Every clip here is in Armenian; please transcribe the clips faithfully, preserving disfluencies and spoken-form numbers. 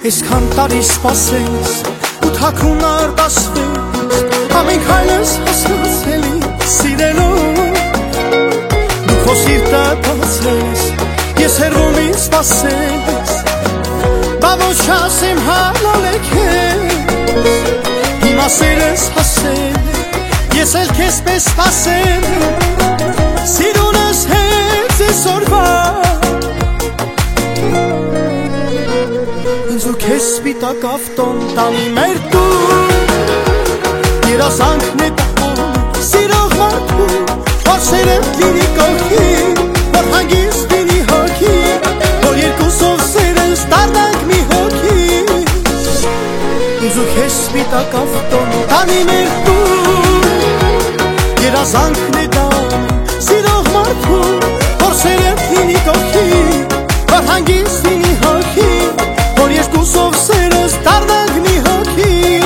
Այսքան տարի սպասես ու թաքուն արտասվես, ամենք հայլս հասկացելի սիրելով, դու քո սիրտը բացես, ես հեռվում ինձ սպասես, բա ոչ ասեմ հալալ է քեզ, հիմա սերս հասել, ես էլ քեզ պես սպասել, սիրունս հենց այսօրվա ինձ ու քեզ սպիտակ ավտոն տանի մեր տուն, երազանքն է տաղում սիրող մարդու, որ սերդ լինի կողքին, որ հանգիստ լինի հոգի, որ երկուսով սերս դառնանք մի հոգի, ինձ ու քեզ սպիտակ ավտոն տանի մեր տուն, երազանքն է տաղում սիրող մարդու, որ սերդ լինի կողքին, որ հանգիստ լինի հոգի, որ երկուսով սերս դառնանք մի հոգի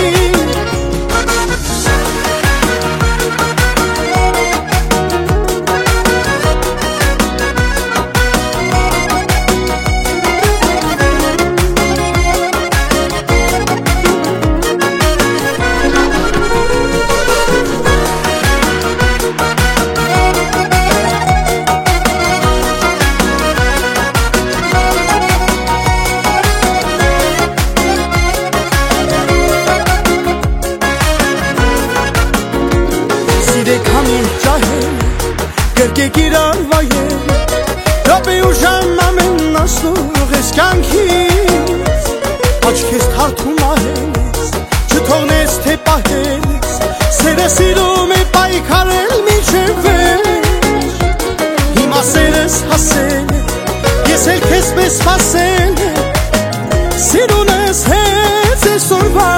Գրկեք իրար վայել, դապի ու ժամ ամեն ասող ես կյանքից, աչքես թարթում ահելես, չթողնես թե պահելես, սերը սիրում է պայքարել մինչև վերջ, հիմա սերս հասել է, ես էլ քեզ պես սպասել է, սիրունս հենց այսօրվա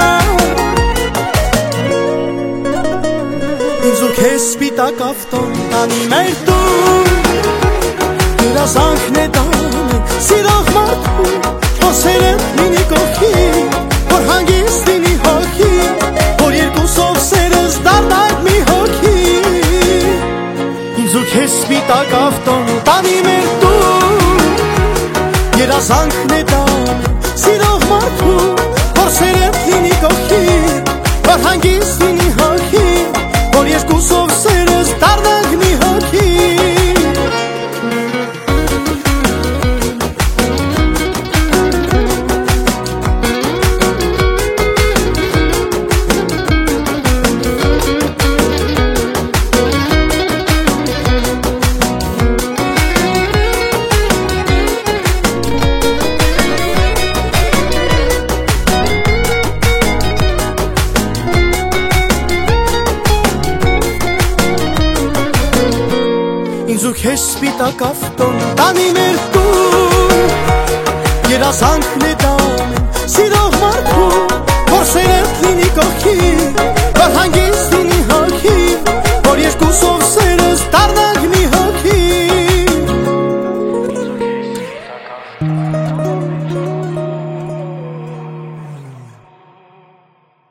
ինձ ու քեզ սպիտակ ավտոն տանի մեր տուն, երազանքն է տանենք սիրող մարդու, որ սերդ լինի կողքին, որ հանգիստ լինի հոգի, որ երկուսով սերս դառնանք մի հոգի, ինձ ու քեզ սպիտակ ավտոն տանի մեր տուն, երազանքն է տանենք սիրող մարդու, որ սերդ լինի կողքին, որ հանգիստ լինի հոգի, որ երկուսով սերս դառնանք մի հոգի ինձ ու քեզ սպիտակ ավտոն տանի մեր տուն, երազանքն է տանենք սիրող մարդու, որ սերդ լինի կողքին, որ հանգիստ լինի հոգի, որ երկուսով սերս